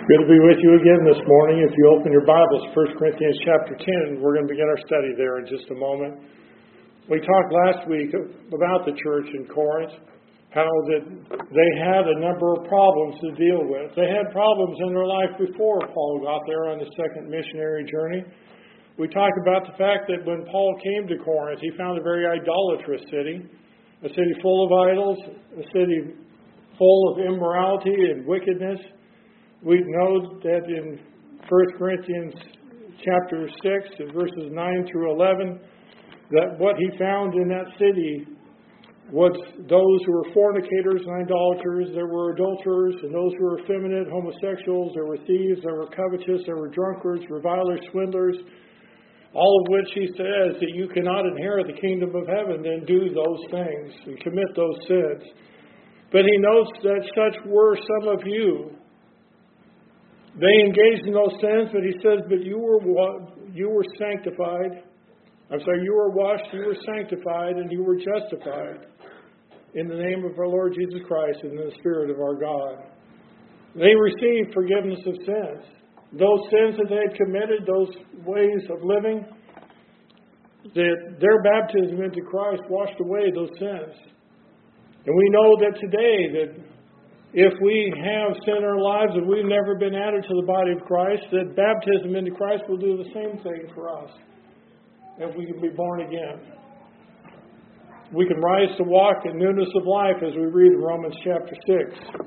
Good to be with you again this morning. If you open your Bibles, 1 Corinthians chapter 10, we're going to begin our study there in just a moment. We talked last week about the church in Corinth, how that they had a number of problems to deal with. They had problems in their life before Paul got there on the second missionary journey. We talked about the fact that when Paul came to Corinth, he found a very idolatrous city, a city full of idols, a city full of immorality and wickedness. We know that in 1 Corinthians chapter 6, in verses 9 through 11, that what he found in that city was those who were fornicators and idolaters, there were adulterers, and those who were effeminate, homosexuals, there were thieves, there were covetous, there were drunkards, revilers, swindlers, all of which he says that you cannot inherit the kingdom of heaven and do those things and commit those sins. But he notes that such were some of you. They engaged in those sins, but he says, but you were sanctified. You were washed, you were sanctified, and you were justified in the name of our Lord Jesus Christ and in the Spirit of our God. They received forgiveness of sins. Those sins that they had committed, those ways of living, that their baptism into Christ washed away those sins. And we know that today that if we have sin in our lives and we've never been added to the body of Christ, that baptism into Christ will do the same thing for us. And we can be born again. We can rise to walk in newness of life as we read in Romans chapter 6.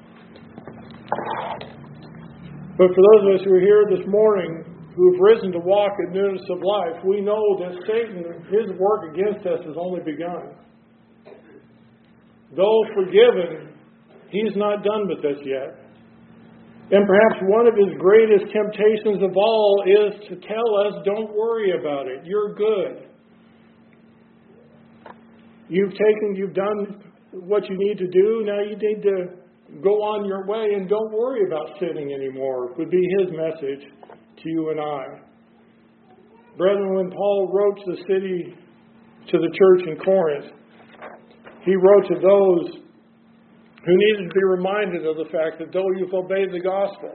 But for those of us who are here this morning who have risen to walk in newness of life, we know that Satan, his work against us has only begun. Though forgiven, he's not done with us yet. And perhaps one of his greatest temptations of all is to tell us, don't worry about it. You're good. You've done what you need to do. Now you need to go on your way and don't worry about sinning anymore, would be his message to you and I. Brethren, when Paul wrote to the church in Corinth, he wrote to those who needed to be reminded of the fact that though you've obeyed the gospel,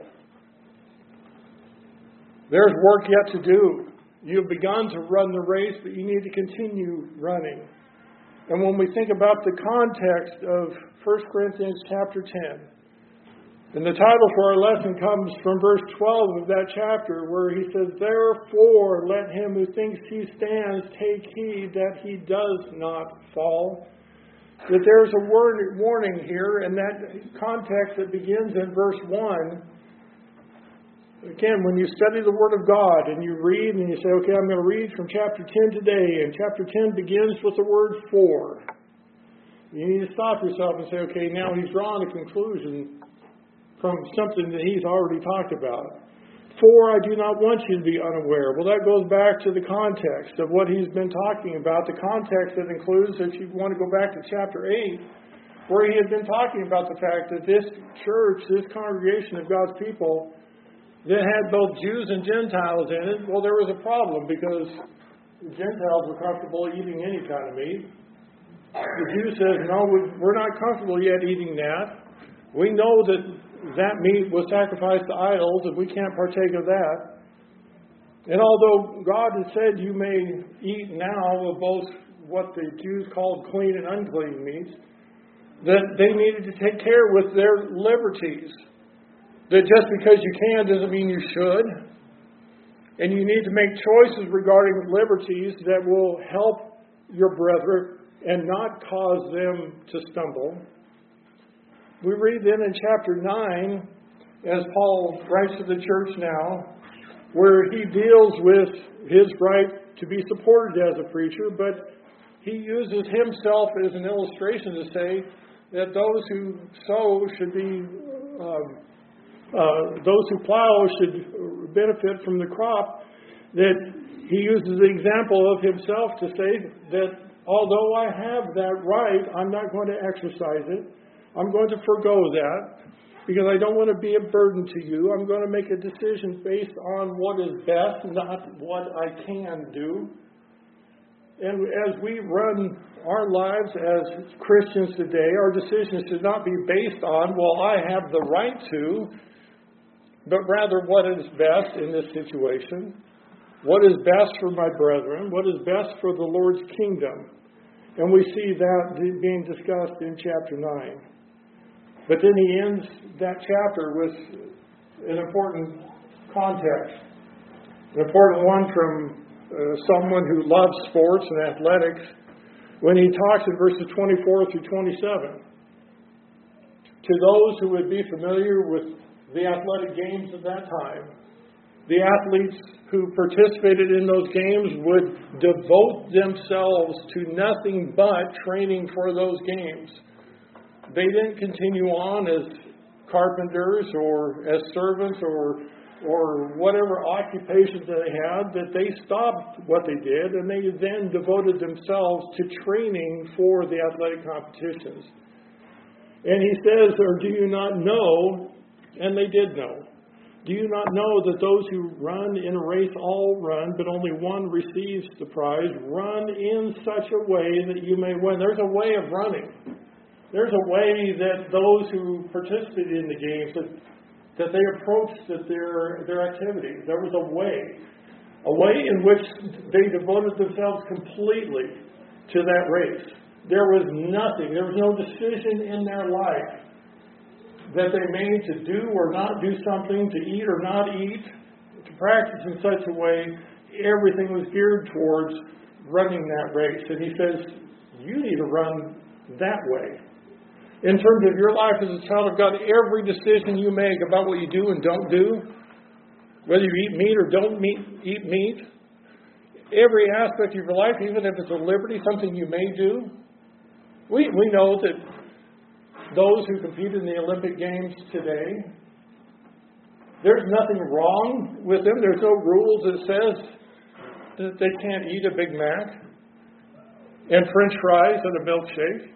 there's work yet to do. You've begun to run the race, but you need to continue running. And when we think about the context of 1 Corinthians chapter 10, and the title for our lesson comes from verse 12 of that chapter, where he says, therefore let him who thinks he stands take heed that he does not fall. That there's a warning here, and that context that begins in verse 1. Again, when you study the Word of God and you read and you say, okay, I'm going to read from chapter 10 today, and chapter 10 begins with the word for. You need to stop yourself and say, okay, now he's drawn a conclusion from something that he's already talked about. For I do not want you to be unaware. Well, that goes back to the context of what he's been talking about. The context that includes, if you want to go back to chapter 8, where he had been talking about the fact that this church, this congregation of God's people, that had both Jews and Gentiles in it, well, there was a problem because the Gentiles were comfortable eating any kind of meat. The Jew says, no, we're not comfortable yet eating that. We know that meat was sacrificed to idols, and we can't partake of that. And although God has said you may eat now of both what the Jews called clean and unclean meats, that they needed to take care with their liberties. That just because you can doesn't mean you should. And you need to make choices regarding liberties that will help your brethren and not cause them to stumble. We read then in chapter 9, as Paul writes to the church now, where he deals with his right to be supported as a preacher, but he uses himself as an illustration to say that those who sow should be, those who plow should benefit from the crop, that he uses the example of himself to say that although I have that right, I'm not going to exercise it. I'm going to forgo that because I don't want to be a burden to you. I'm going to make a decision based on what is best, not what I can do. And as we run our lives as Christians today, our decisions should not be based on, well, I have the right to, but rather what is best in this situation, what is best for my brethren, what is best for the Lord's kingdom. And we see that being discussed in chapter 9. But then he ends that chapter with an important context, an important one from someone who loves sports and athletics, when he talks in verses 24 through 27. To those who would be familiar with the athletic games of that time, the athletes who participated in those games would devote themselves to nothing but training for those games. They didn't continue on as carpenters or as servants or whatever occupations that they had, that they stopped what they did and they then devoted themselves to training for the athletic competitions. And he says, or do you not know, and they did know, do you not know that those who run in a race all run, but only one receives the prize? Run in such a way that you may win. There's a way of running. There's a way that those who participated in the games, that they approached their activities. There was a way in which they devoted themselves completely to that race. There was nothing, there was no decision in their life that they made to do or not do something, to eat or not eat, to practice in such a way. Everything was geared towards running that race. And he says, you need to run that way. In terms of your life as a child of God, every decision you make about what you do and don't do, whether you eat meat or don't eat meat, every aspect of your life, even if it's a liberty, something you may do, we know that those who compete in the Olympic Games today, there's nothing wrong with them. There's no rules that says that they can't eat a Big Mac and French fries and a milkshake.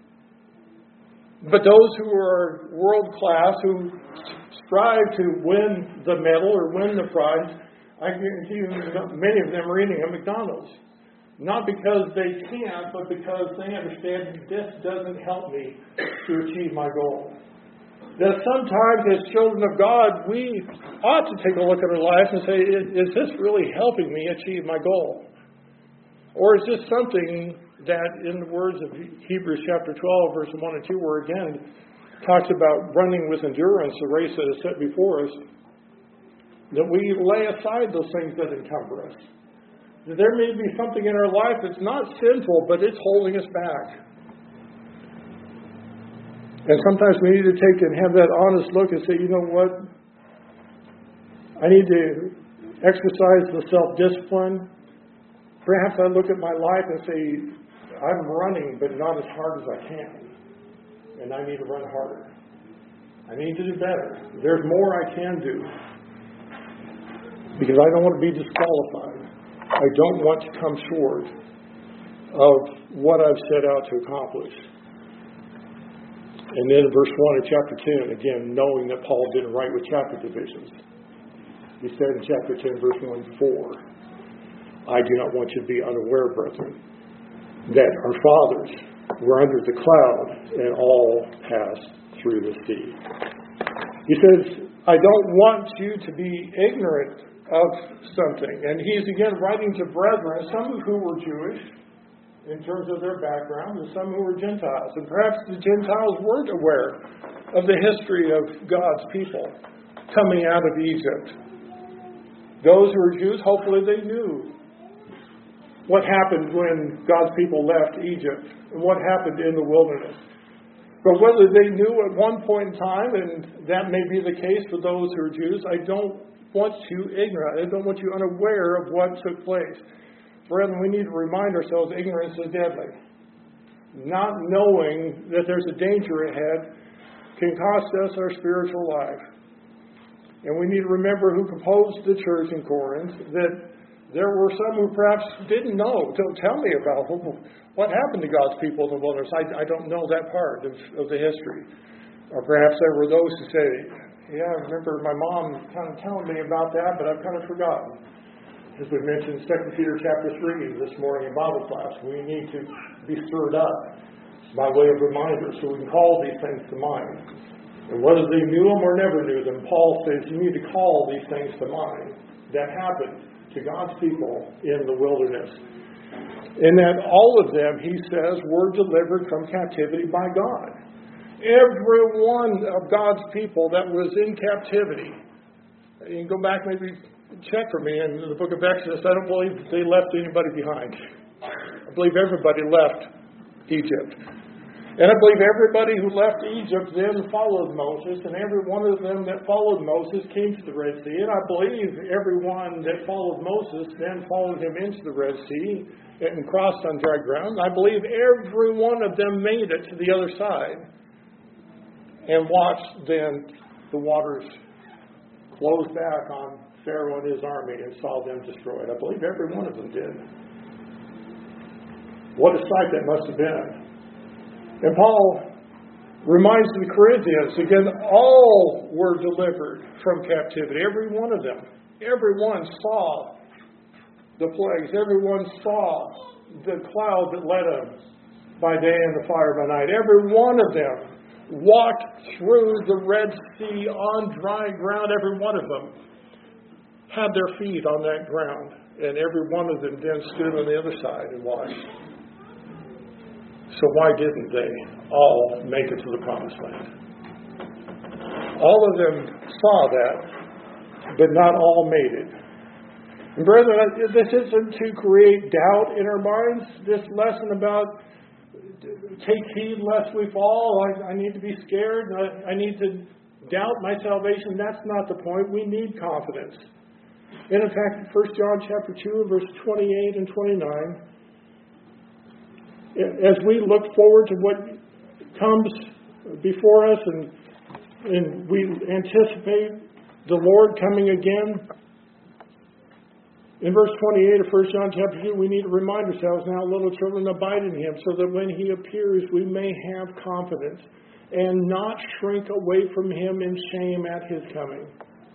But those who are world class, who strive to win the medal or win the prize, I guarantee you many of them are eating at McDonald's. Not because they can't, but because they understand this doesn't help me to achieve my goal. That sometimes as children of God, we ought to take a look at our life and say, is this really helping me achieve my goal? Or is this something that, in the words of Hebrews chapter 12, verse 1 and 2, where again talks about running with endurance the race that is set before us, that we lay aside those things that encumber us. There may be something in our life that's not sinful, but it's holding us back. And sometimes we need to take and have that honest look and say, you know what? I need to exercise the self-discipline. Perhaps I look at my life and say, I'm running, but not as hard as I can. And I need to run harder. I need to do better. There's more I can do. Because I don't want to be disqualified. I don't want to come short of what I've set out to accomplish. And then in verse 1 of chapter 10, again, knowing that Paul didn't write with chapter divisions. He said in chapter 10, verse 1, 4, I do not want you to be unaware, brethren, that our fathers were under the cloud and all passed through the sea. He says, I don't want you to be ignorant of something. And he's again writing to brethren, some who were Jewish in terms of their background, and some who were Gentiles. And perhaps the Gentiles weren't aware of the history of God's people coming out of Egypt. Those who were Jews, hopefully they knew what happened when God's people left Egypt and what happened in the wilderness. But whether they knew at one point in time, and that may be the case for those who are Jews, I don't want you ignorant. I don't want you unaware of what took place. Brethren, we need to remind ourselves ignorance is deadly. Not knowing that there's a danger ahead can cost us our spiritual life. And we need to remember who composed the church in Corinth, that there were some who perhaps didn't know. Don't tell me about what happened to God's people in the wilderness. I don't know that part of the history. Or perhaps there were those who say, yeah, I remember my mom kind of telling me about that, but I've kind of forgotten. As we mentioned 2 Peter chapter 3 this morning in Bible class, we need to be stirred up by way of reminder so we can call these things to mind. And whether they knew them or never knew them, Paul says you need to call these things to mind that happened to God's people in the wilderness. And that all of them, he says, were delivered from captivity by God. Every one of God's people that was in captivity. You can go back, maybe check for me in the book of Exodus. I don't believe they left anybody behind. I believe everybody left Egypt. And I believe everybody who left Egypt then followed Moses, and every one of them that followed Moses came to the Red Sea. And I believe everyone that followed Moses then followed him into the Red Sea and crossed on dry ground. I believe every one of them made it to the other side and watched then the waters close back on Pharaoh and his army and saw them destroyed. I believe every one of them did. What a sight that must have been. And Paul reminds the Corinthians, again, all were delivered from captivity. Every one of them. Everyone saw the plagues. Everyone saw the cloud that led them by day and the fire by night. Every one of them walked through the Red Sea on dry ground. Every one of them had their feet on that ground. And every one of them then stood on the other side and watched. So why didn't they all make it to the promised land? All of them saw that, but not all made it. And brethren, this isn't to create doubt in our minds. This lesson about take heed lest we fall, I need to be scared, I need to doubt my salvation. That's not the point. We need confidence. And in fact, 1 John chapter 2, verse 28 and 29, as we look forward to what comes before us and we anticipate the Lord coming again, in verse 28 of 1 John chapter 2, we need to remind ourselves now, little children, abide in Him, so that when He appears, we may have confidence and not shrink away from Him in shame at His coming.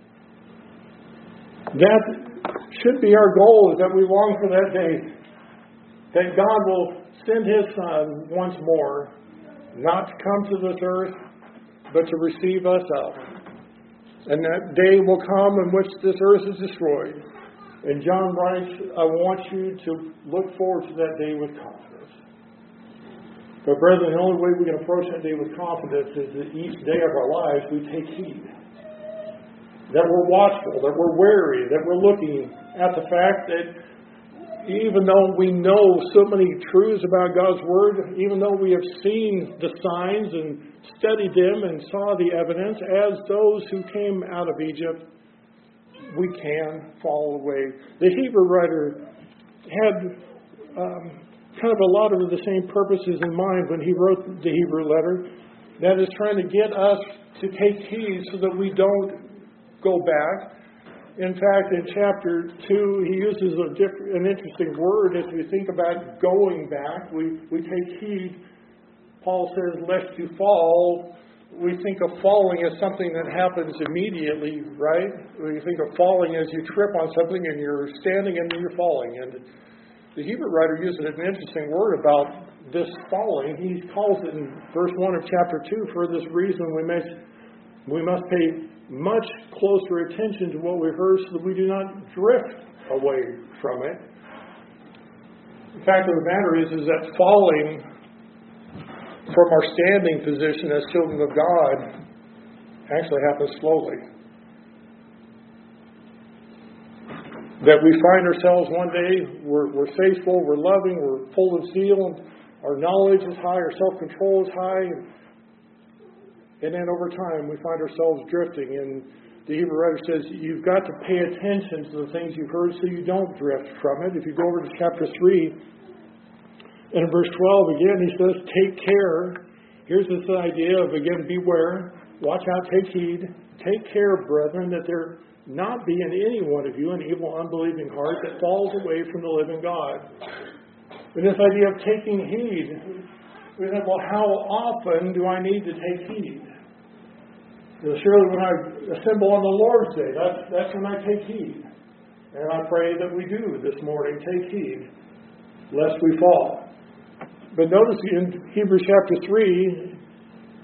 That should be our goal, is that we long for that day, that God will send His Son once more, not to come to this earth, but to receive us up. And that day will come in which this earth is destroyed. And John writes, I want you to look forward to that day with confidence. But brethren, the only way we can approach that day with confidence is that each day of our lives we take heed. That we're watchful, that we're wary, that we're looking at the fact that even though we know so many truths about God's Word, even though we have seen the signs and studied them and saw the evidence, as those who came out of Egypt, we can fall away. The Hebrew writer had kind of a lot of the same purposes in mind when he wrote the Hebrew letter. That is, trying to get us to take heed so that we don't go back. In fact, in chapter 2, he uses an interesting word as we think about going back. We take heed. Paul says, lest you fall. We think of falling as something that happens immediately, right? We think of falling as you trip on something and you're standing and then you're falling. And the Hebrew writer uses an interesting word about this falling. He calls it in verse 1 of chapter 2, for this reason we must pay much closer attention to what we heard so that we do not drift away from it. The fact of the matter is that falling from our standing position as children of God actually happens slowly. That we find ourselves one day, we're faithful, we're loving, we're full of zeal, our knowledge is high, our self-control is high, and then over time we find ourselves drifting. And the Hebrew writer says you've got to pay attention to the things you've heard so you don't drift from it. If you go over to chapter 3, and in verse 12 again he says, take care. Here's this idea of, again, beware, watch out, take heed, take care, brethren, that there not be in any one of you an evil, unbelieving heart that falls away from the living God. And this idea of taking heed, we think, well, how often do I need to take heed? Surely when I assemble on the Lord's Day, that's when I take heed. And I pray that we do this morning take heed, lest we fall. But notice in Hebrews chapter 3,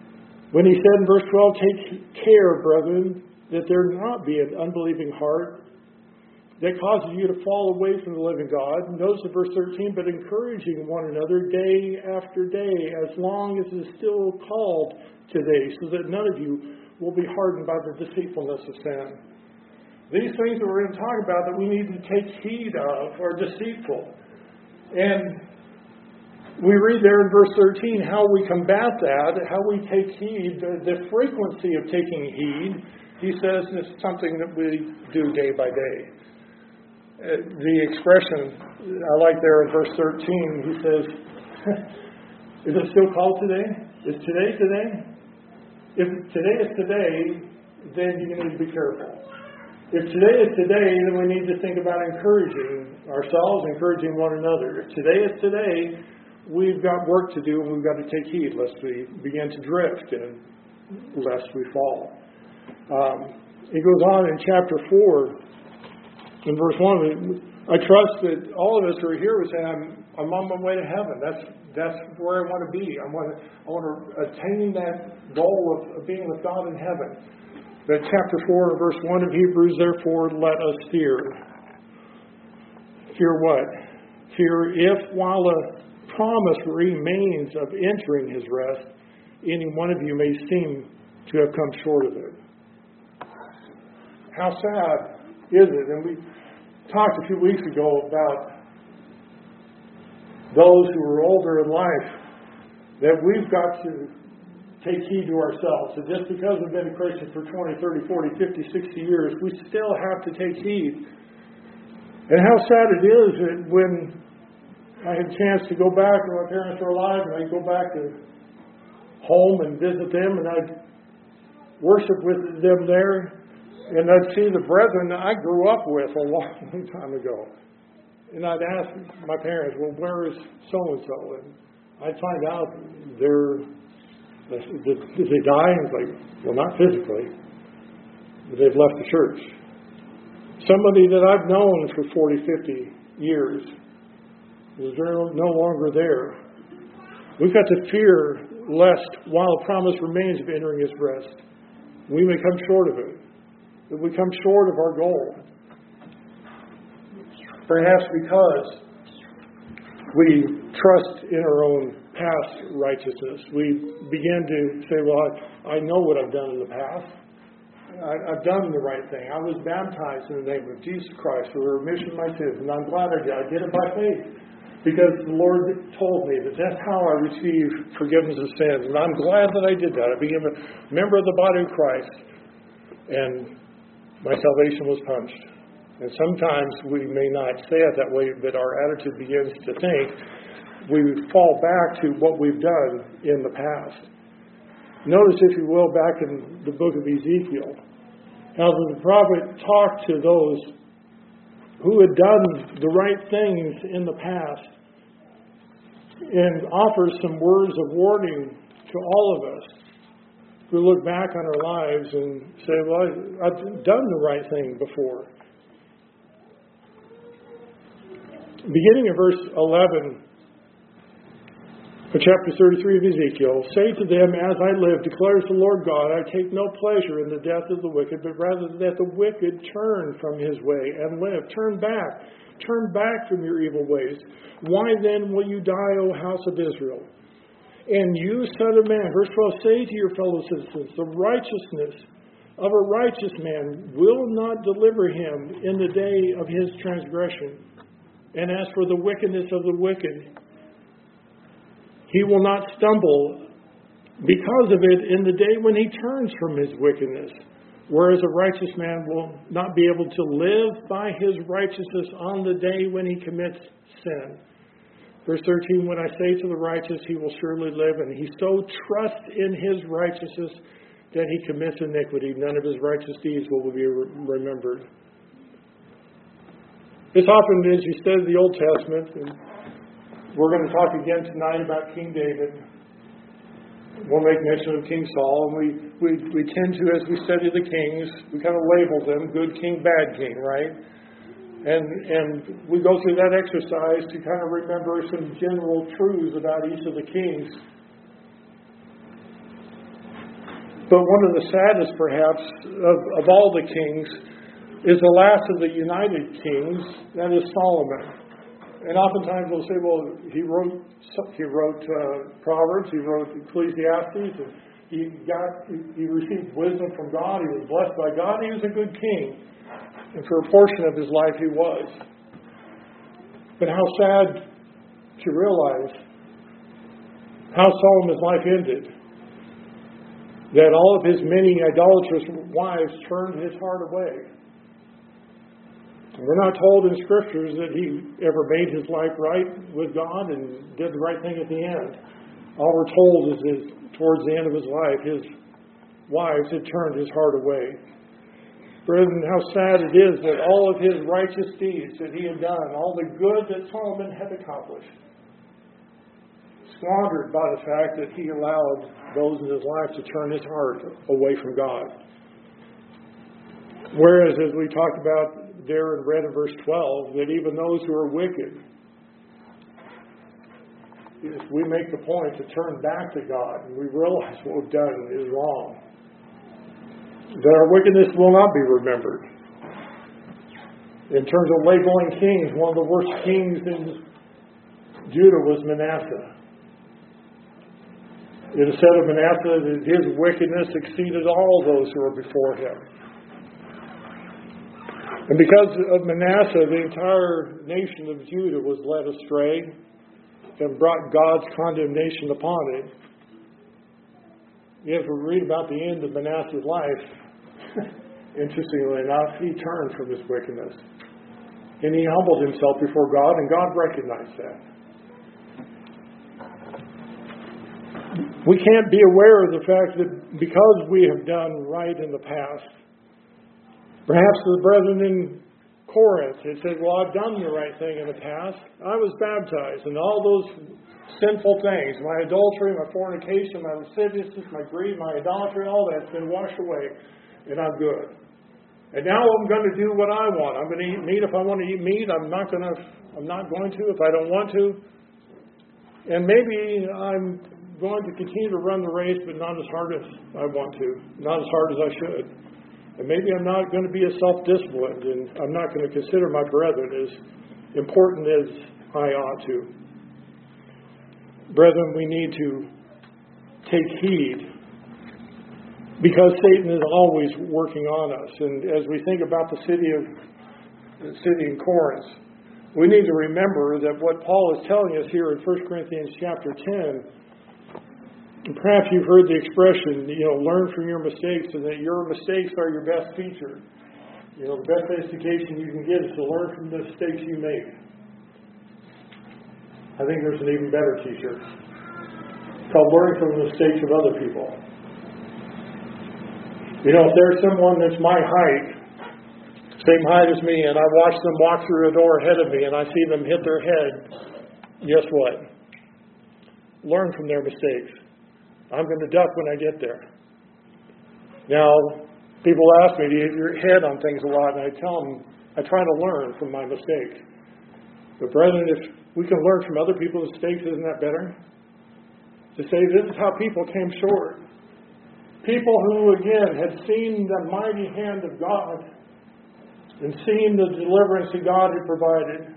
When he said in verse 12, take care, brethren, that there not be an unbelieving heart that causes you to fall away from the living God. Notice in verse 13, but encouraging one another day after day, as long as it is still called today, so that none of you will be hardened by the deceitfulness of sin. These things that we're going to talk about that we need to take heed of are deceitful. And we read there in verse 13 how we combat that, how we take heed, the frequency of taking heed. He says it's something that we do day by day. The expression I like there in verse 13, he says, is it still called today? Is today today? If today is today, then you need to be careful. If today is today, then we need to think about encouraging ourselves, encouraging one another. If today is today, we've got work to do and we've got to take heed lest we begin to drift and lest we fall. It goes on in chapter 4. In verse 1, I trust that all of us who are here would say, I'm on my way to heaven. That's where I want to be. I want to attain that goal of being with God in heaven. But chapter 4, verse 1 of Hebrews, therefore let us fear. Fear what? Fear if while a promise remains of entering his rest, any one of you may seem to have come short of it. How sad is it? And we talked a few weeks ago about those who are older in life, that we've got to take heed to ourselves. So just because we've been a Christian for 20, 30, 40, 50, 60 years, we still have to take heed. And how sad it is that when I had a chance to go back when my parents were alive, and I'd go back to home and visit them, and I'd worship with them there, and I'd see the brethren that I grew up with a long time ago. And I'd ask my parents, well, where is so-and-so? And I'd find out did they die? And it's like, well, not physically, but they've left the church. Somebody that I've known for 40, 50 years is no longer there. We've got to fear lest, while a promise remains of entering his rest, we may come short of it. That we come short of our goal. Perhaps because we trust in our own past righteousness. We begin to say, well, I know what I've done in the past. I've done the right thing. I was baptized in the name of Jesus Christ for the remission of my sins, and I'm glad I did. I did it by faith. Because the Lord told me that that's how I receive forgiveness of sins. And I'm glad that I did that. I became a member of the body of Christ. And my salvation was punched. And sometimes we may not say it that way, but our attitude begins to think we fall back to what we've done in the past. Notice, if you will, back in the book of Ezekiel, how the prophet talked to those who had done the right things in the past and offers some words of warning to all of us who look back on our lives and say, well, I've done the right thing before. Beginning in verse 11 of chapter 33 of Ezekiel, say to them, as I live, declares the Lord God, I take no pleasure in the death of the wicked, but rather that the wicked turn from his way and live. Turn back from your evil ways. Why then will you die, O house of Israel? And you, son of man, verse 12, say to your fellow citizens, the righteousness of a righteous man will not deliver him in the day of his transgression. And as for the wickedness of the wicked, he will not stumble because of it in the day when he turns from his wickedness. Whereas a righteous man will not be able to live by his righteousness on the day when he commits sin. Verse 13, when I say to the righteous, he will surely live, and he so trusts in his righteousness that he commits iniquity. None of his righteous deeds will be remembered. It's often, as you study the Old Testament, and we're going to talk again tonight about King David. We'll make mention of King Saul, and we tend to, as we study the kings, we kind of label them good king, bad king, right? And we go through that exercise to kind of remember some general truths about each of the kings. But one of the saddest, perhaps, of all the kings is the last of the united kings, that is Solomon. And oftentimes we'll say, well, he wrote Proverbs, he wrote Ecclesiastes, and he received wisdom from God, he was blessed by God, he was a good king. And for a portion of his life he was. But how sad to realize how Solomon's life ended. That all of his many idolatrous wives turned his heart away. We're not told in Scriptures that he ever made his life right with God and did the right thing at the end. All we're told is towards the end of his life, his wives had turned his heart away. Brethren, how sad it is that all of his righteous deeds that he had done, all the good that Solomon had accomplished, squandered by the fact that he allowed those in his life to turn his heart away from God. Whereas, as we talked about there and read in verse 12, that even those who are wicked, if we make the point to turn back to God and we realize what we've done is wrong, that our wickedness will not be remembered. In terms of labeling kings, one of the worst kings in Judah was Manasseh. It is said of Manasseh that his wickedness exceeded all those who were before him. And because of Manasseh, the entire nation of Judah was led astray and brought God's condemnation upon it. If we read about the end of Manasseh's life, interestingly enough, he turned from his wickedness. And he humbled himself before God, and God recognized that. We can't be aware of the fact that because we have done right in the past, perhaps the brethren in Corinth had said, well, I've done the right thing in the past. I was baptized, and all those sinful things, my adultery, my fornication, my lasciviousness, my greed, my idolatry, all that's been washed away, and I'm good. And now I'm going to do what I want. I'm going to eat meat if I want to eat meat. I'm not going to if I don't want to. And maybe I'm going to continue to run the race, but not as hard as I want to, not as hard as I should. And maybe I'm not going to be as self-disciplined, and I'm not going to consider my brethren as important as I ought to. Brethren, we need to take heed, because Satan is always working on us. And as we think about the city in Corinth, we need to remember that what Paul is telling us here in 1 Corinthians chapter 10, and perhaps you've heard the expression, learn from your mistakes, and that your mistakes are your best teacher. The best education you can get is to learn from the mistakes you make. I think there's an even better teacher. It's called learning from the mistakes of other people. If there's someone that's my height, same height as me, and I watch them walk through a door ahead of me, and I see them hit their head, guess what? Learn from their mistakes. I'm going to duck when I get there. Now, people ask me, do you hit your head on things a lot? And I tell them, I try to learn from my mistakes. But brethren, if we can learn from other people's mistakes, isn't that better? To say this is how people came short. People who, again, had seen the mighty hand of God and seen the deliverance that God had provided.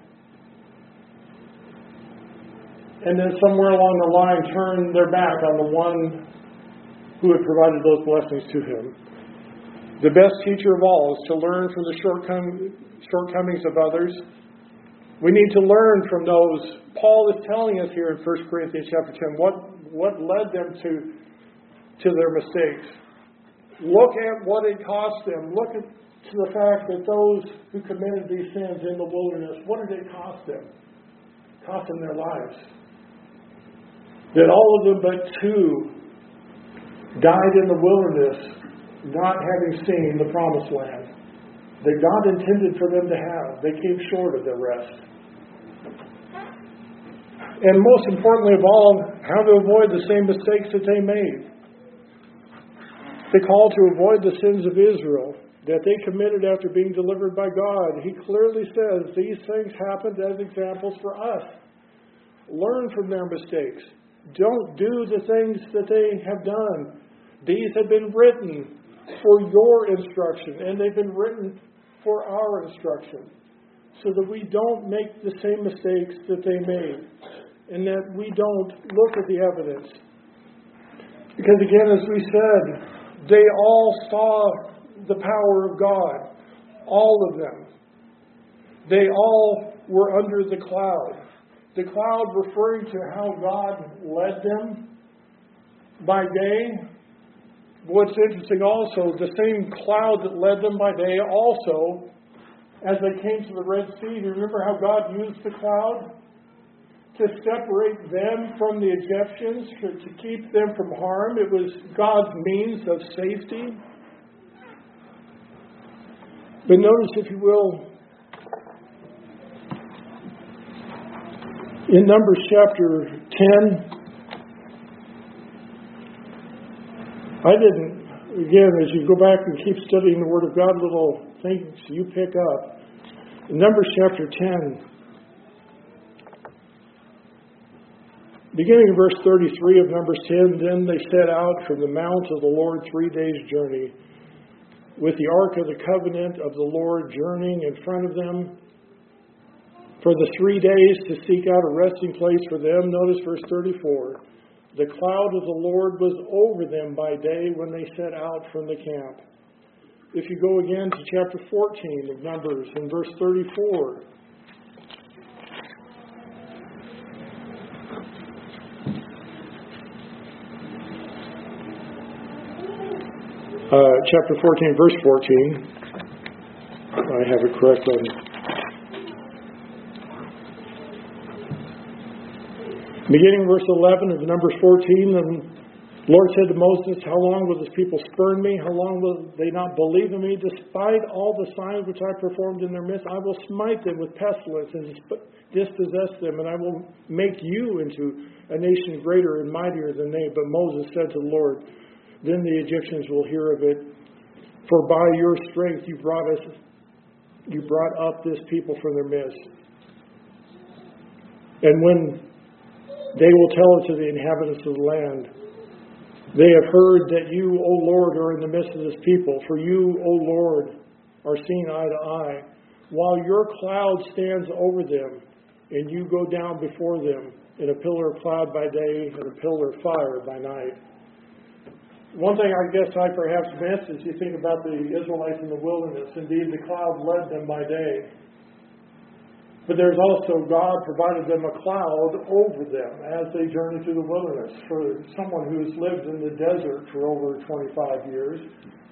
And then somewhere along the line turned their back on the one who had provided those blessings to him. The best teacher of all is to learn from the shortcomings of others. We need to learn from those. Paul is telling us here in 1 Corinthians chapter 10 what led them to their mistakes. Look at what it cost them. Look at to the fact that those who committed these sins in the wilderness, what did it cost them? It cost them their lives. That all of them but two died in the wilderness, not having seen the promised land that God intended for them to have. They came short of their rest. And most importantly of all, how to avoid the same mistakes that they made. The call to avoid the sins of Israel that they committed after being delivered by God. He clearly says these things happened as examples for us. Learn from their mistakes. Don't do the things that they have done. These have been written for your instruction, and they've been written for our instruction, so that we don't make the same mistakes that they made, and that we don't look at the evidence. Because again, as we said, they all saw the power of God, all of them. They all were under the cloud. The cloud referring to how God led them by day. What's interesting also, the same cloud that led them by day also, as they came to the Red Sea, do you remember how God used the cloud to separate them from the Egyptians, to keep them from harm? It was God's means of safety. But notice, if you will, in Numbers chapter 10, again, as you go back and keep studying the Word of God, little things you pick up. In Numbers chapter 10, beginning in verse 33 of Numbers 10, then they set out from the mount of the Lord 3 days' journey, with the ark of the covenant of the Lord journeying in front of them for the 3 days to seek out a resting place for them. Notice verse 34. The cloud of the Lord was over them by day when they set out from the camp. If you go again to chapter 14 of Numbers in verse 34. Chapter 14, verse 14. I have it correct on. Beginning verse 11 of Numbers 14, the Lord said to Moses, how long will this people spurn me? How long will they not believe in me? Despite all the signs which I performed in their midst, I will smite them with pestilence and dispossess them, and I will make you into a nation greater and mightier than they. But Moses said to the Lord, then the Egyptians will hear of it, for by your strength you brought up this people from their midst. And when they will tell it to the inhabitants of the land, they have heard that you, O Lord, are in the midst of this people. For you, O Lord, are seen eye to eye, while your cloud stands over them, and you go down before them in a pillar of cloud by day and a pillar of fire by night. One thing I guess I perhaps missed is you think about the Israelites in the wilderness. Indeed, the cloud led them by day. But there's also God provided them a cloud over them as they journey through the wilderness. For someone who's lived in the desert for over 25 years,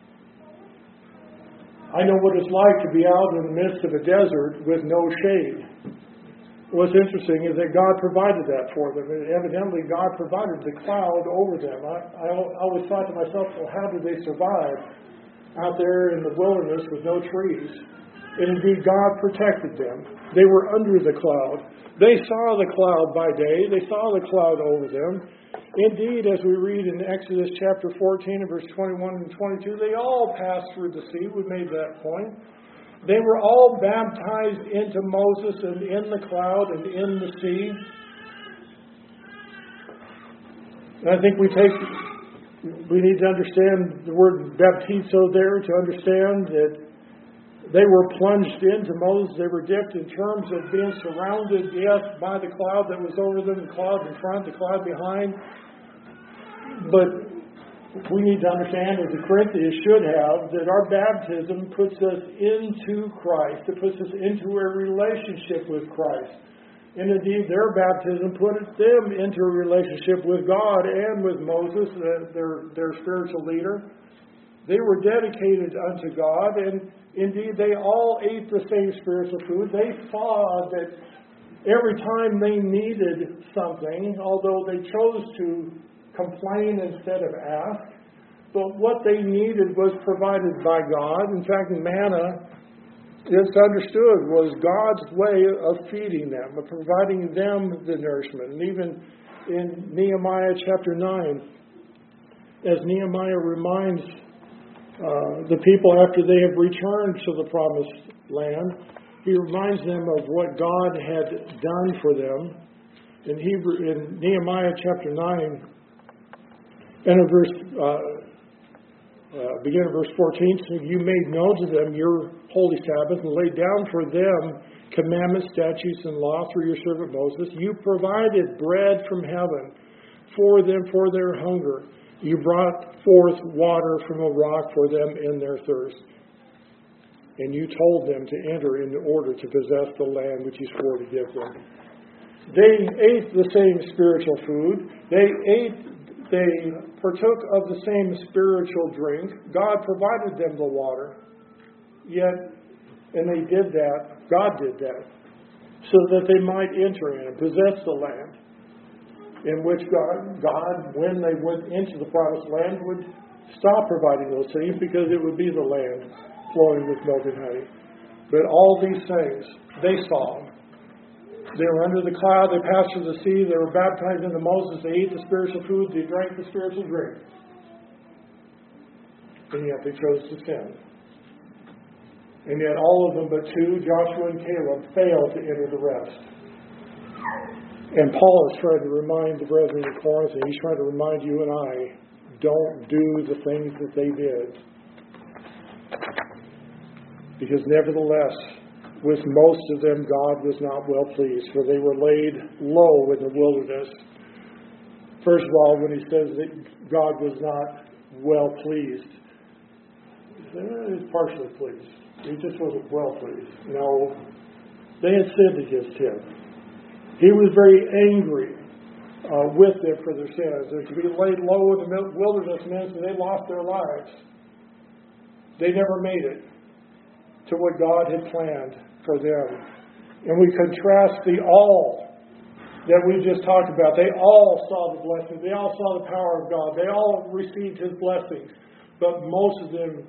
I know what it's like to be out in the midst of a desert with no shade. What's interesting is that God provided that for them. And evidently, God provided the cloud over them. I always thought to myself, well, how did they survive out there in the wilderness with no trees? And indeed, God protected them. They were under the cloud. They saw the cloud by day. They saw the cloud over them. Indeed, as we read in Exodus chapter 14 and verse 21 and 22, they all passed through the sea. We made that point. They were all baptized into Moses and in the cloud and in the sea. And I think we need to understand the word baptizo there to understand that they were plunged into Moses. They were dipped in terms of being surrounded, yes, by the cloud that was over them, the cloud in front, the cloud behind. But we need to understand, as the Corinthians should have, that our baptism puts us into Christ. It puts us into a relationship with Christ. And indeed, their baptism put them into a relationship with God and with Moses, their spiritual leader. They were dedicated unto God, and indeed, they all ate the same spiritual food. They saw that every time they needed something, although they chose to complain instead of ask, but what they needed was provided by God. In fact, manna, it's understood, was God's way of feeding them, of providing them the nourishment. And even in Nehemiah chapter 9, as Nehemiah reminds the people after they have returned to the promised land, he reminds them of what God had done for them. In Nehemiah chapter 9, and in verse Begin at verse 14. So you made known to them your holy Sabbath and laid down for them commandments, statutes, and law through your servant Moses. You provided bread from heaven for them for their hunger. You brought forth water from a rock for them in their thirst. And you told them to enter in order to possess the land which you swore to give them. They ate the same spiritual food. They partook of the same spiritual drink. God provided them the water. And they did that. God did that. So that they might enter in and possess the land. In which God, when they went into the promised land, would stop providing those things because it would be the land flowing with milk and honey. But all these things, they saw. They were under the cloud, they passed through the sea, they were baptized into Moses, they ate the spiritual food, they drank the spiritual drink. And yet they chose to sin. And yet all of them but two, Joshua and Caleb, failed to enter the rest. And Paul is trying to remind the brethren in Corinth, and he's trying to remind you and I, don't do the things that they did. Because nevertheless, with most of them, God was not well pleased, for they were laid low in the wilderness. First of all, when he says that God was not well pleased, he was partially pleased. He just wasn't well pleased. No, they had sinned against him. He was very angry with them for their sins. And to be laid low in the wilderness means that they lost their lives. They never made it to what God had planned for them. And we contrast the all that we just talked about. They all saw the blessing. They all saw the power of God. They all received His blessings. But most of them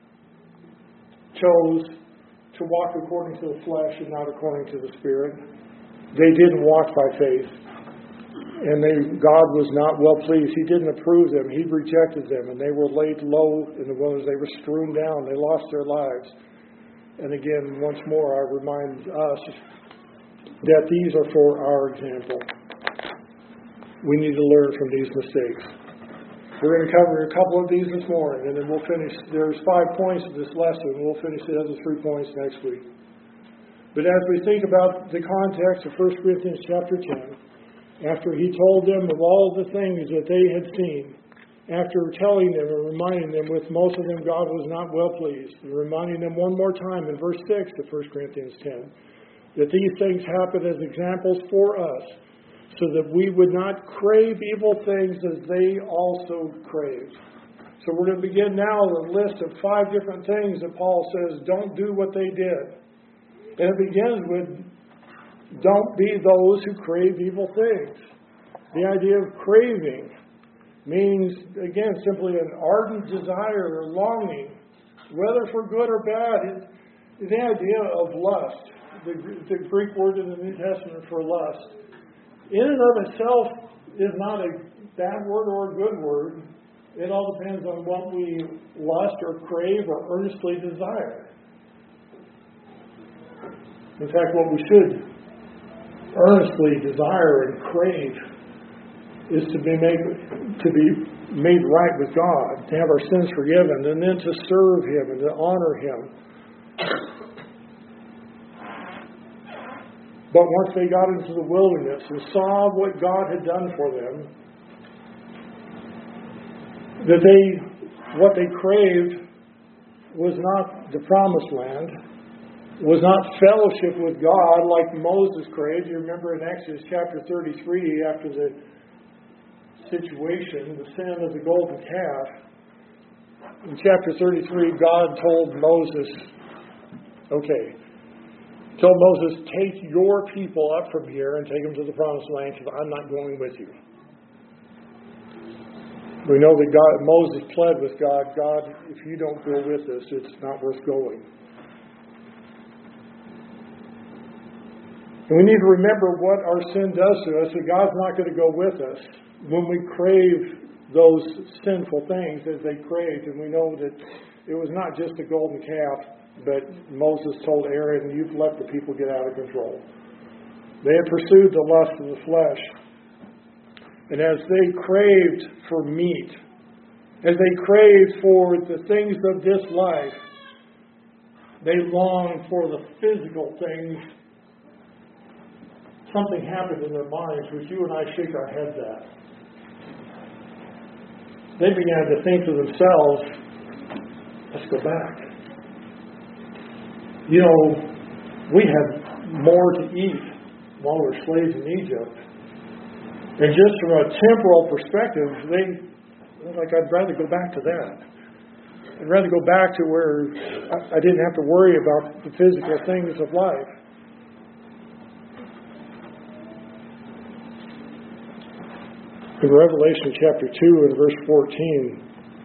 chose to walk according to the flesh and not according to the Spirit. They didn't walk by faith. And God was not well pleased. He didn't approve them. He rejected them. And they were laid low in the wilderness. They were strewn down. They lost their lives. And again, once more, I remind us that these are for our example. We need to learn from these mistakes. We're going to cover a couple of these this morning, and then we'll finish. There's 5 points of this lesson. We'll finish the other 3 points next week. But as we think about the context of 1 Corinthians chapter 10, after he told them of all the things that they had seen, after telling them and reminding them with most of them God was not well pleased, and reminding them one more time in verse 6 of 1 Corinthians 10, that these things happen as examples for us, so that we would not crave evil things as they also craved. So we're going to begin now with a list of 5 different things that Paul says don't do what they did. And it begins with, don't be those who crave evil things. The idea of craving means, again, simply an ardent desire or longing, whether for good or bad. It's the idea of lust, the Greek word in the New Testament for lust. In and of itself is not a bad word or a good word. It all depends on what we lust or crave or earnestly desire. In fact, what we should earnestly desire and crave is to be made right with God, to have our sins forgiven, and then to serve Him and to honor Him. But once they got into the wilderness and saw what God had done for them, what they craved was not the promised land, was not fellowship with God like Moses craved. You remember in Exodus chapter 33, after the situation, the sin of the golden calf, in chapter 33, God told Moses, take your people up from here and take them to the promised land, because I'm not going with you. We know that Moses pled with God, if you don't go with us, it's not worth going. And we need to remember what our sin does to us, that God's not going to go with us when we crave those sinful things as they craved. And we know that it was not just the golden calf, but Moses told Aaron, you've let the people get out of control. They had pursued the lust of the flesh. And as they craved for meat, As they crave for the things of this life, they long for the physical things. Something happened in their minds which you and I shake our heads at. They began to think to themselves, let's go back. You know, we had more to eat while we were slaves in Egypt. And just from a temporal perspective, I'd rather go back to that. I'd rather go back to where I didn't have to worry about the physical things of life. In Revelation chapter 2 and verse 14,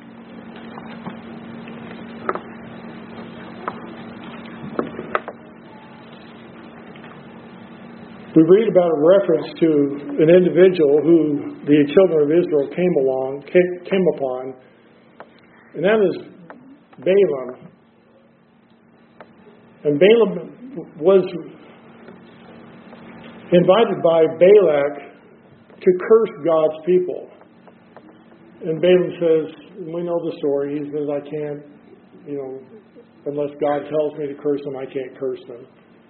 we read about a reference to an individual who the children of Israel came upon, and that is Balaam. And Balaam was invited by Balak to curse God's people. And Balaam says, we know the story, he says, I can't, unless God tells me to curse them, I can't curse them.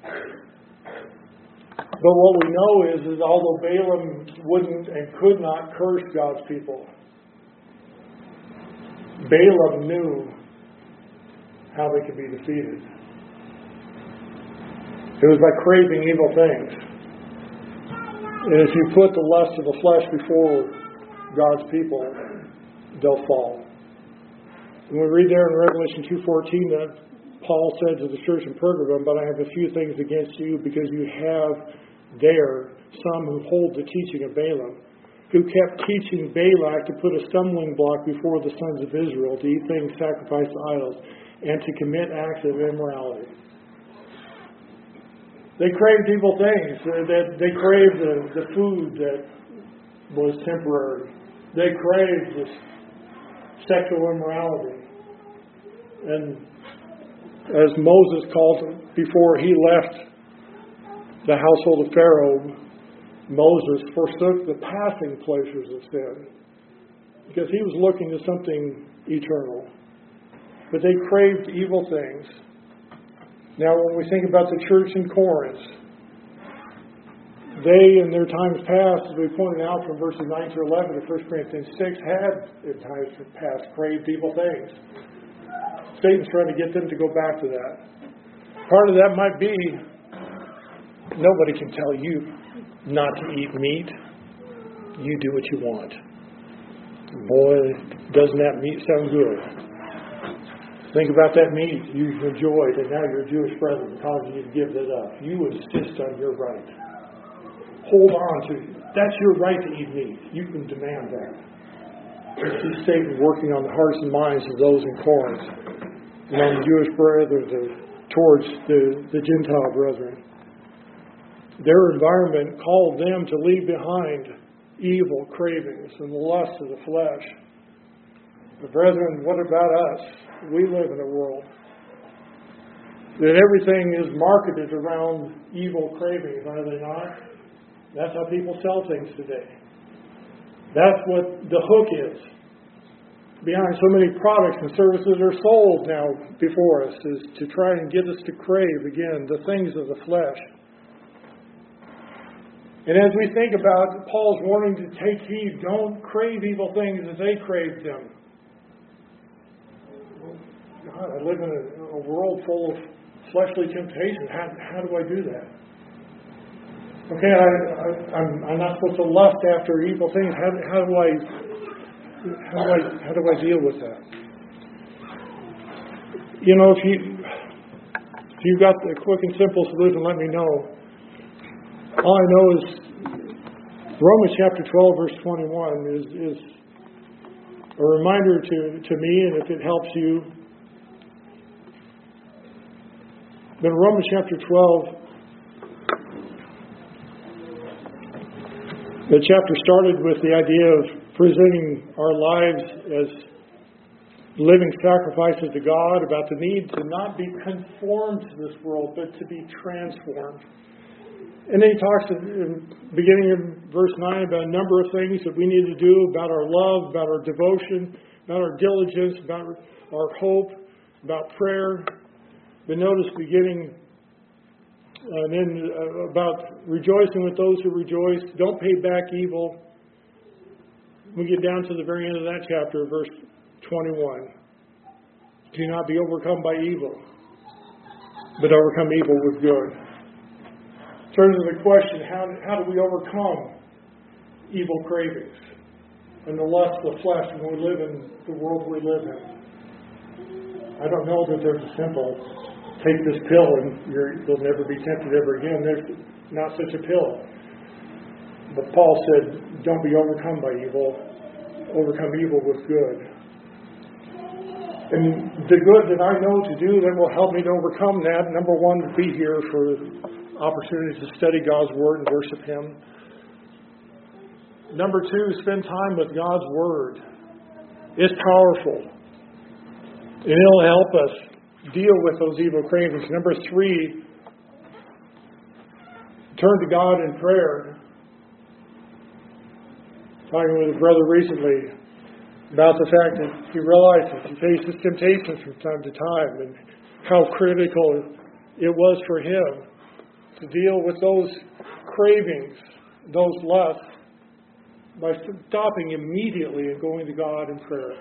But what we know is although Balaam wouldn't and could not curse God's people, Balaam knew how they could be defeated. It was by craving evil things. And if you put the lust of the flesh before God's people, they'll fall. And we read there in Revelation 2:14 that Paul said to the church in Pergamum, but I have a few things against you because you have there some who hold the teaching of Balaam, who kept teaching Balak to put a stumbling block before the sons of Israel, to eat things sacrificed to idols, and to commit acts of immorality. They craved evil things. They craved the food that was temporary. They craved this sexual immorality. And as Moses called it before he left the household of Pharaoh, Moses forsook the passing pleasures of sin because he was looking to something eternal. But they craved evil things. Now, when we think about the church in Corinth, they, in their times past, as we pointed out from verses 9 to 11 of 1 Corinthians 6, had, in times past, craved evil things. Satan's trying to get them to go back to that. Part of that might be, nobody can tell you not to eat meat. You do what you want. Boy, doesn't that meat sound good? Think about that meat you enjoyed, and now your Jewish brethren causing you to give it up. You insist on your right. Hold on to it. That's your right to eat meat. You can demand that. You see Satan working on the hearts and minds of those in Corinth and on the Jewish brethren towards the Gentile brethren. Their environment called them to leave behind evil cravings and the lust of the flesh. But brethren, what about us? We live in a world that everything is marketed around evil cravings, are they not? That's how people sell things today. That's what the hook is. Behind so many products and services are sold now before us is to try and get us to crave, again, the things of the flesh. And as we think about Paul's warning to take heed, don't crave evil things as they craved them. God, I live in a world full of fleshly temptation. How do I do that? Okay, I'm not supposed to lust after evil things. How do I deal with that? You know, if you've got the quick and simple solution, let me know. All I know is Romans chapter 12, verse 21 is a reminder to me, and if it helps you. But in Romans chapter 12, the chapter started with the idea of presenting our lives as living sacrifices to God, about the need to not be conformed to this world, but to be transformed. And then he talks in beginning of verse 9 about a number of things that we need to do, about our love, about our devotion, about our diligence, about our hope, about prayer. But notice beginning and then about rejoicing with those who rejoice. Don't pay back evil. We get down to the very end of that chapter, verse 21. Do not be overcome by evil, but overcome evil with good. Turn to the question, how do we overcome evil cravings and the lust of the flesh when we live in the world we live in? I don't know that there's a simple, take this pill and you'll never be tempted ever again. There's not such a pill. But Paul said, don't be overcome by evil, overcome evil with good. And the good that I know to do that will help me to overcome that, number one, to be here for opportunities to study God's Word and worship Him. Number two, spend time with God's Word. It's powerful. And it'll help us deal with those evil cravings. Number three, turn to God in prayer. Talking with a brother recently about the fact that he realizes he faces temptations from time to time and how critical it was for him to deal with those cravings, those lusts, by stopping immediately and going to God in prayer.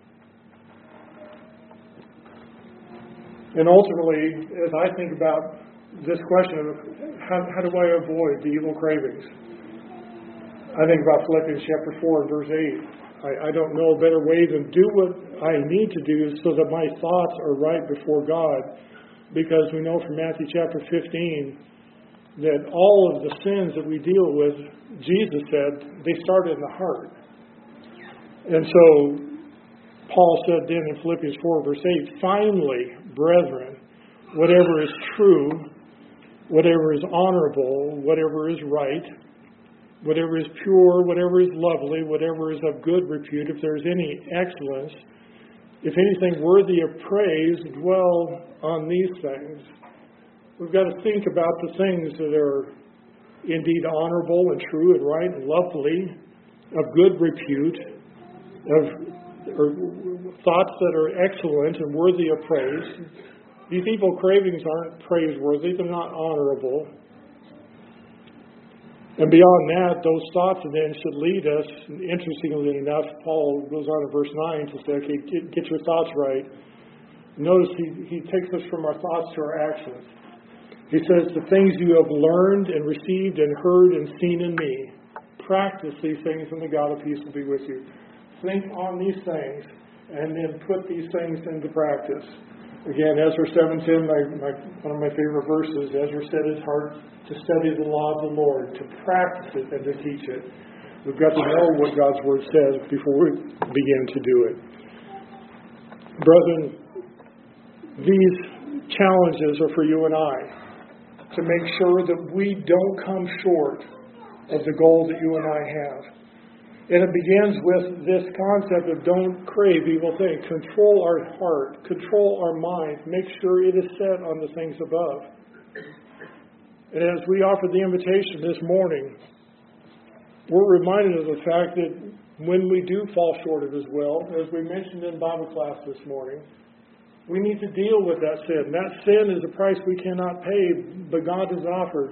And ultimately, as I think about this question of how do I avoid the evil cravings, I think about Philippians chapter 4 and verse 8. I don't know a better way than do what I need to do so that my thoughts are right before God, because we know from Matthew chapter 15 that all of the sins that we deal with, Jesus said, they start in the heart. And so Paul said then in Philippians 4 verse 8, finally, brethren, whatever is true, whatever is honorable, whatever is right, whatever is pure, whatever is lovely, whatever is of good repute, if there is any excellence, if anything worthy of praise, dwell on these things. We've got to think about the things that are indeed honorable and true and right and lovely, of good repute, or thoughts that are excellent and worthy of praise. These evil cravings aren't praiseworthy, they're not honorable. And beyond that, those thoughts then should lead us, interestingly enough, Paul goes on in verse 9 to say, okay, get your thoughts right. Notice he takes us from our thoughts to our actions. He says, the things you have learned and received and heard and seen in me, practice these things and the God of peace will be with you. Think on these things and then put these things into practice. Again, Ezra 7:10, one of my favorite verses. Ezra set his heart to study the law of the Lord, to practice it and to teach it. We've got to know what God's Word says before we begin to do it. Brethren, these challenges are for you and I, to make sure that we don't come short of the goal that you and I have. And it begins with this concept of don't crave evil things. Control our heart. Control our mind. Make sure it is set on the things above. And as we offer the invitation this morning, we're reminded of the fact that when we do fall short of His will, as we mentioned in Bible class this morning, we need to deal with that sin. That sin is a price we cannot pay, but God has offered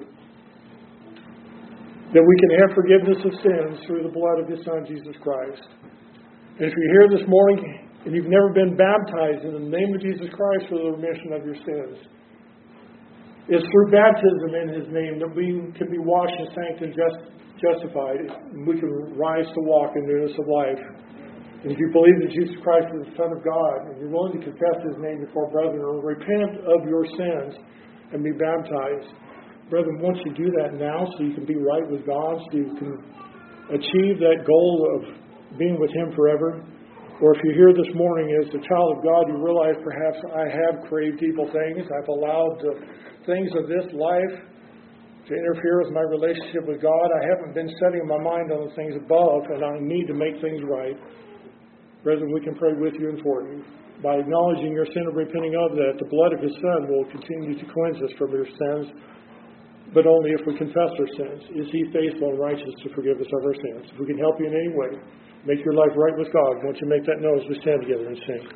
that we can have forgiveness of sins through the blood of His Son, Jesus Christ. And if you're here this morning and you've never been baptized in the name of Jesus Christ for the remission of your sins, it's through baptism in His name that we can be washed and sanctified and justified. We can rise to walk in newness of life. And if you believe that Jesus Christ is the Son of God, and you're willing to confess His name before brethren, or repent of your sins and be baptized, brethren, once you do that now, so you can be right with God, so you can achieve that goal of being with Him forever. Or if you're here this morning as a child of God, you realize perhaps I have craved evil things. I've allowed the things of this life to interfere with my relationship with God. I haven't been setting my mind on the things above, and I need to make things right. Brethren, we can pray with you and for you. By acknowledging your sin and repenting of that, the blood of His Son will continue to cleanse us from your sins. but only if we confess our sins. Is He faithful and righteous to forgive us of our sins? If we can help you in any way, make your life right with God, won't you make that known as we stand together and sing?